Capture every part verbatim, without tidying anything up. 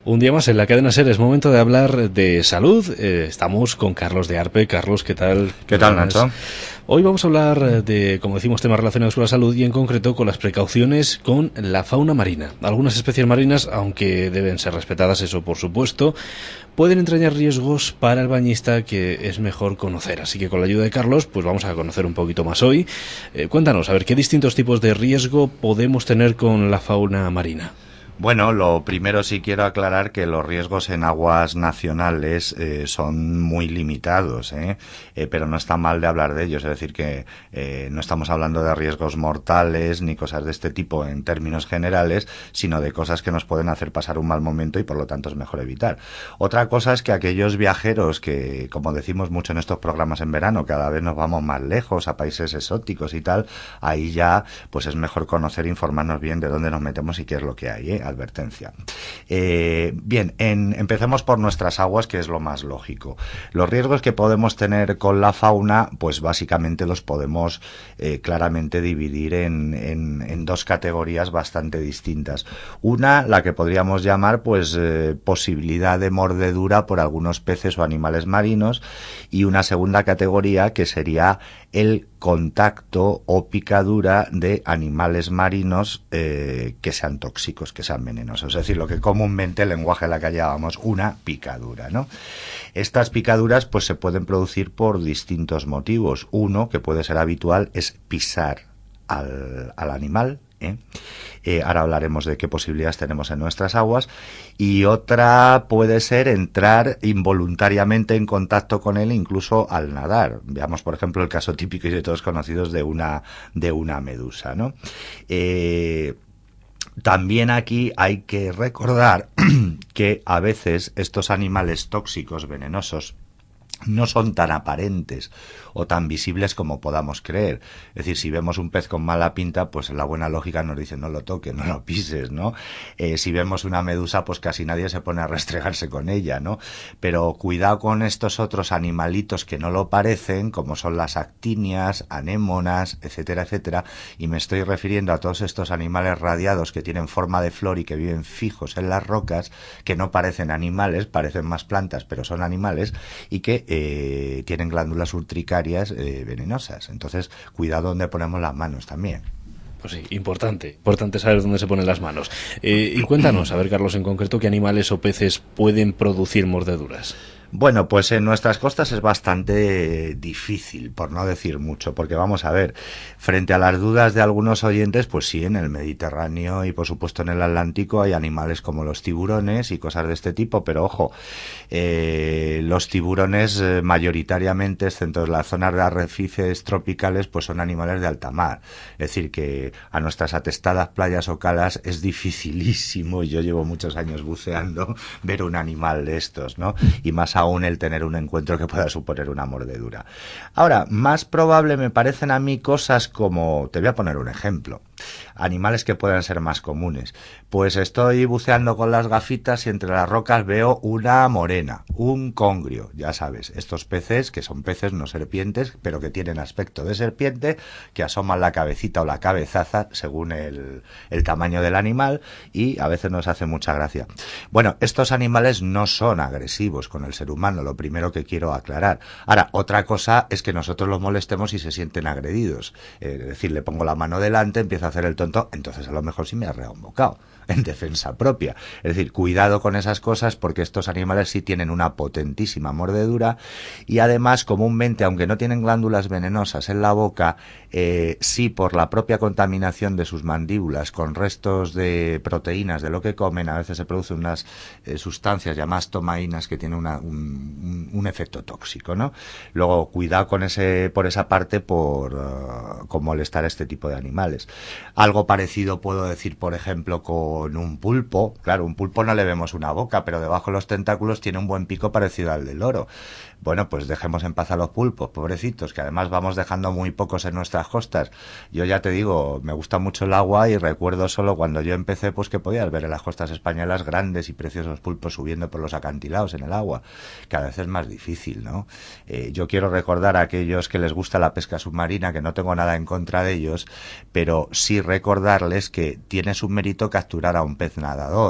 Un día más en la cadena SER es momento de hablar de salud. Eh, estamos con Carlos de Arpe. Carlos, ¿qué tal? ¿Qué tal, Nacho? Hoy vamos a hablar de, como decimos, temas relacionados con la salud y en concreto con las precauciones con la fauna marina. Algunas especies marinas, aunque deben ser respetadas, eso por supuesto, pueden entrañar riesgos para el bañista que es mejor conocer. Así que con la ayuda de Carlos, pues vamos a conocer un poquito más hoy. Eh, cuéntanos, a ver, ¿qué distintos tipos de riesgo podemos tener con la fauna marina? Bueno, lo primero sí quiero aclarar que los riesgos en aguas nacionales eh, son muy limitados, ¿eh? Eh, pero no está mal de hablar de ellos, es decir, que eh, no estamos hablando de riesgos mortales ni cosas de este tipo en términos generales, sino de cosas que nos pueden hacer pasar un mal momento y por lo tanto es mejor evitar. Otra cosa es que aquellos viajeros que, como decimos mucho en estos programas en verano, cada vez nos vamos más lejos a países exóticos y tal, ahí ya pues es mejor conocer e informarnos bien de dónde nos metemos y qué es lo que hay, ¿eh? Advertencia. Eh, bien, en, empecemos por nuestras aguas, que es lo más lógico. Los riesgos que podemos tener con la fauna, pues básicamente los podemos eh, claramente dividir en, en, en dos categorías bastante distintas. Una, la que podríamos llamar pues eh, posibilidad de mordedura por algunos peces o animales marinos, y una segunda categoría que sería el contacto o picadura de animales marinos eh, que sean tóxicos, que sean venenosos, es decir, lo que comúnmente el lenguaje de la calle llamamos una picadura, ¿no? Estas picaduras pues se pueden producir por distintos motivos. Uno, que puede ser habitual, es pisar al, al animal, ¿eh? Eh, ahora hablaremos de qué posibilidades tenemos en nuestras aguas, y otra puede ser entrar involuntariamente en contacto con él incluso al nadar. Veamos por ejemplo el caso típico y de todos conocidos de una de una medusa, ¿no? Eh, También aquí hay que recordar que a veces estos animales tóxicos, venenosos, no son tan aparentes o tan visibles como podamos creer. Es decir, si vemos un pez con mala pinta, pues la buena lógica nos dice no lo toques, no lo pises, ¿no? Eh, si vemos una medusa, pues casi nadie se pone a restregarse con ella, ¿no? Pero cuidado con estos otros animalitos que no lo parecen, como son las actinias, anémonas, etcétera, etcétera, y me estoy refiriendo a todos estos animales radiados que tienen forma de flor y que viven fijos en las rocas, que no parecen animales, parecen más plantas, pero son animales, y que Eh, tienen glándulas urticarias eh, venenosas. Entonces, cuidado donde ponemos las manos también. Pues sí, importante, importante saber dónde se ponen las manos. Eh, y cuéntanos, a ver, Carlos, en concreto, ¿qué animales o peces pueden producir mordeduras? Bueno, pues en nuestras costas es bastante difícil, por no decir mucho, porque vamos a ver, frente a las dudas de algunos oyentes, pues sí, en el Mediterráneo y por supuesto en el Atlántico hay animales como los tiburones y cosas de este tipo, pero ojo, eh, los tiburones eh, mayoritariamente, excepto en las zonas de arrecifes tropicales, pues son animales de alta mar. Es decir, que a nuestras atestadas playas o calas es dificilísimo, y yo llevo muchos años buceando, ver un animal de estos, ¿no? Y más aún el tener un encuentro que pueda suponer una mordedura. Ahora, más probable me parecen a mí cosas como, te voy a poner un ejemplo, animales que puedan ser más comunes. Pues estoy buceando con las gafitas y entre las rocas veo una morena, un congrio, ya sabes, estos peces que son peces, no serpientes, pero que tienen aspecto de serpiente, que asoman la cabecita o la cabezaza según el, el tamaño del animal, y a veces nos hace mucha gracia. Bueno, estos animales no son agresivos con el ser humano, lo primero que quiero aclarar. Ahora, otra cosa es que nosotros los molestemos y se sienten agredidos. Eh, es decir, le pongo la mano delante, empiezo a hacer el tonto, entonces a lo mejor sí me arrea un bocado en defensa propia. Es decir, cuidado con esas cosas, porque estos animales sí tienen una potentísima mordedura, y además comúnmente, aunque no tienen glándulas venenosas en la boca, eh, sí por la propia contaminación de sus mandíbulas con restos de proteínas de lo que comen, a veces se producen unas eh, sustancias llamadas tomaínas que tienen una, un, un efecto tóxico, ¿no? Luego, cuidado con ese, por esa parte, por uh, con molestar a este tipo de animales. Algo parecido puedo decir, por ejemplo, con un pulpo. Claro, un pulpo no le vemos una boca, pero debajo de los tentáculos tiene un buen pico parecido al del loro. Bueno, pues dejemos en paz a los pulpos, pobrecitos, que además vamos dejando muy pocos en nuestras costas. Yo ya te digo, me gusta mucho el agua y recuerdo solo cuando yo empecé, pues que podías ver en las costas españolas grandes y preciosos pulpos subiendo por los acantilados en el agua. Cada vez es más difícil, ¿no? Eh, yo quiero recordar a aquellos que les gusta la pesca submarina, que no tengo nada en contra de ellos, pero sí recordarles que tiene su mérito capturar a un pez nadador.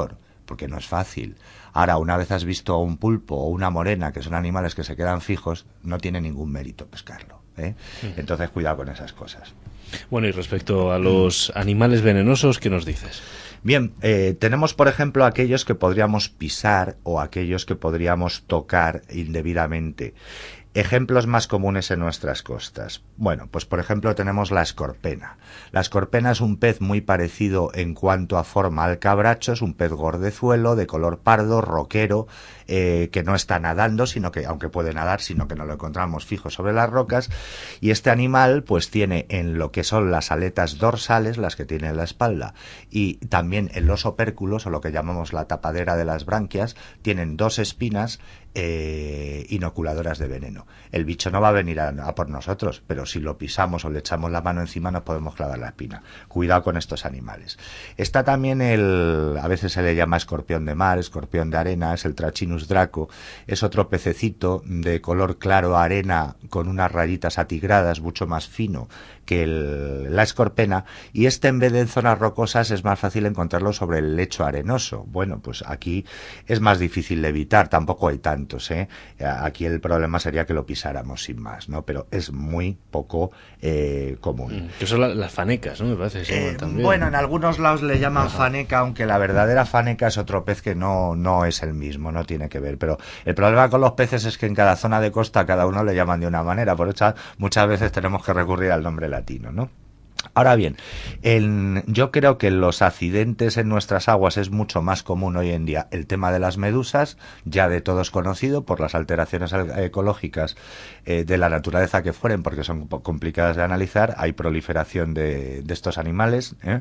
porque no es fácil. Ahora, una vez has visto un pulpo o una morena, que son animales que se quedan fijos, no tiene ningún mérito pescarlo, ¿eh? Uh-huh. Entonces, cuidado con esas cosas. Bueno, y respecto a los animales venenosos, ¿qué nos dices? Bien, eh, tenemos por ejemplo aquellos que podríamos pisar o aquellos que podríamos tocar indebidamente. Ejemplos más comunes en nuestras costas. Bueno, pues por ejemplo tenemos la escorpena. La escorpena es un pez muy parecido en cuanto a forma al cabracho, es un pez gordezuelo, de color pardo, roquero, eh, que no está nadando, sino que, aunque puede nadar, sino que no lo encontramos fijo sobre las rocas. Y este animal pues tiene en lo que son las aletas dorsales, las que tiene en la espalda, y también en los opérculos, o lo que llamamos la tapadera de las branquias, tienen dos espinas eh, inoculadoras de veneno. El bicho no va a venir a, a por nosotros, pero si lo pisamos o le echamos la mano encima nos podemos clavar la espina. Cuidado con estos animales. Está también el, a veces se le llama escorpión de mar, escorpión de arena, es el Trachinus draco, es otro pececito de color claro arena con unas rayitas atigradas, mucho más fino que el, la escorpena, y este en vez de en zonas rocosas es más fácil encontrarlo sobre el lecho arenoso. Bueno, pues aquí es más difícil de evitar, tampoco hay tantos, ¿eh? Aquí el problema sería que lo pisáramos sin más, ¿no? Pero es muy poco eh, común. Que son la, las fanecas, ¿no? Me parece que se llaman eh, también. Bueno, en algunos lados le llaman Ajá. faneca, aunque la verdadera faneca es otro pez que no, no es el mismo, no tiene que ver. Pero el problema con los peces es que en cada zona de costa cada uno le llaman de una manera, por eso muchas veces tenemos que recurrir al nombre latino, ¿no? Ahora bien, en, yo creo que en los accidentes en nuestras aguas es mucho más común hoy en día el tema de las medusas, ya de todos conocido por las alteraciones ecológicas eh, de la naturaleza que fueren, porque son complicadas de analizar, hay proliferación de, de estos animales, ¿eh?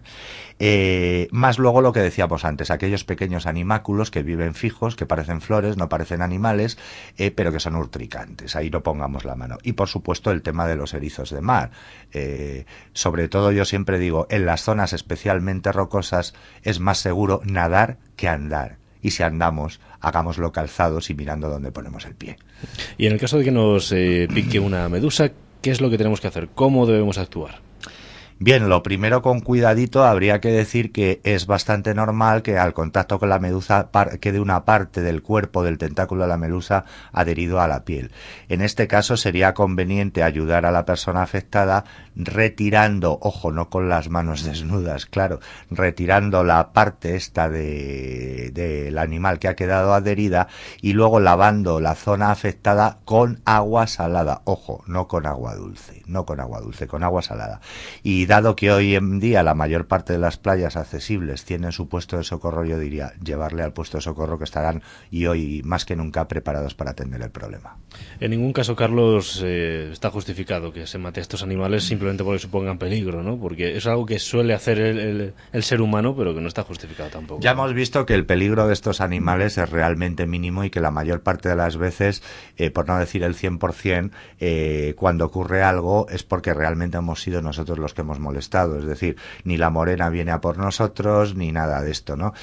Eh, más luego lo que decíamos antes, aquellos pequeños animáculos que viven fijos, que parecen flores, no parecen animales, eh, pero que son urticantes, ahí no pongamos la mano. Y por supuesto el tema de los erizos de mar, eh, sobre todo yo siempre digo, en las zonas especialmente rocosas es más seguro nadar que andar. Y si andamos, hagámoslo calzados y mirando dónde ponemos el pie. Y en el caso de que nos eh, pique una medusa, ¿qué es lo que tenemos que hacer? ¿Cómo debemos actuar? Bien, lo primero con cuidadito habría que decir que es bastante normal que al contacto con la medusa quede una parte del cuerpo del tentáculo de la medusa adherido a la piel. En este caso sería conveniente ayudar a la persona afectada retirando, ojo, no con las manos desnudas, claro, retirando la parte esta de del animal que ha quedado adherida y luego lavando la zona afectada con agua salada, ojo, no con agua dulce, no con agua dulce, con agua salada. Y dado que hoy en día la mayor parte de las playas accesibles tienen su puesto de socorro, yo diría llevarle al puesto de socorro, que estarán y hoy más que nunca preparados para atender el problema. En ningún caso, Carlos, eh, está justificado que se mate a estos animales simplemente porque supongan peligro, ¿no? Porque es algo que suele hacer el, el, el ser humano, pero que no está justificado tampoco. Ya hemos visto que el peligro de estos animales es realmente mínimo y que la mayor parte de las veces, eh, por no decir el cien por ciento, eh, cuando ocurre algo es porque realmente hemos sido nosotros los que hemos molestado, es decir, ni la morena viene a por nosotros ni nada de esto, ¿no?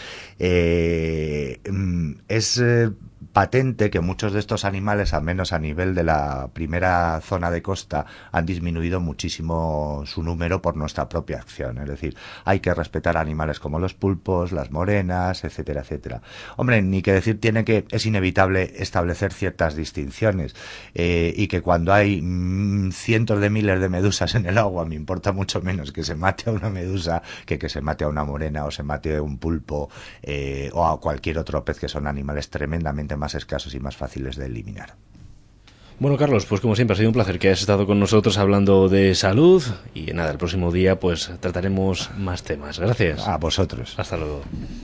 Eh, es eh, patente que muchos de estos animales, al menos a nivel de la primera zona de costa, han disminuido muchísimo su número por nuestra propia acción. Es decir, hay que respetar animales como los pulpos, las morenas, etcétera, etcétera. Hombre, ni que decir tiene que es inevitable establecer ciertas distinciones eh, y que cuando hay mmm, cientos de miles de medusas en el agua, me importa mucho menos que se mate a una medusa que que se mate a una morena o se mate a un pulpo eh, o a cualquier otro pez, que son animales tremendamente más escasos y más fáciles de eliminar. Bueno, Carlos, pues como siempre ha sido un placer que hayas estado con nosotros hablando de salud y nada, el próximo día pues trataremos más temas. Gracias. A vosotros. Hasta luego.